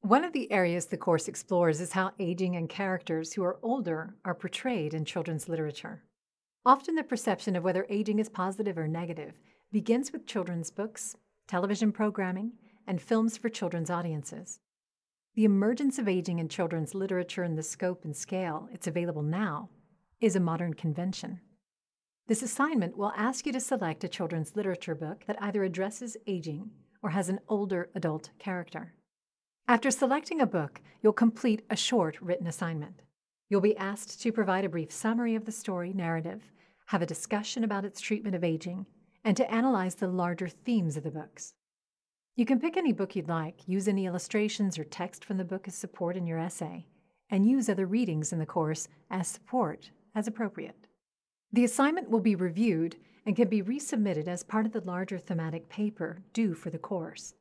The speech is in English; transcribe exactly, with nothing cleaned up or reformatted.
One of the areas the course explores is how aging and characters who are older are portrayed in children's literature. Often, the perception of whether aging is positive or negative begins with children's books, television programming, and films for children's audiences. The emergence of aging in children's literature in the scope and scale it's available now is a modern convention. This assignment will ask you to select a children's literature book that either addresses aging or has an older adult character. After selecting a book, you'll complete a short written assignment. You'll be asked to provide a brief summary of the story narrative, have a discussion about its treatment of aging, and to analyze the larger themes of the books. You can pick any book you'd like, use any illustrations or text from the book as support in your essay, and use other readings in the course as support as appropriate. The assignment will be reviewed and can be resubmitted as part of the larger thematic paper due for the course.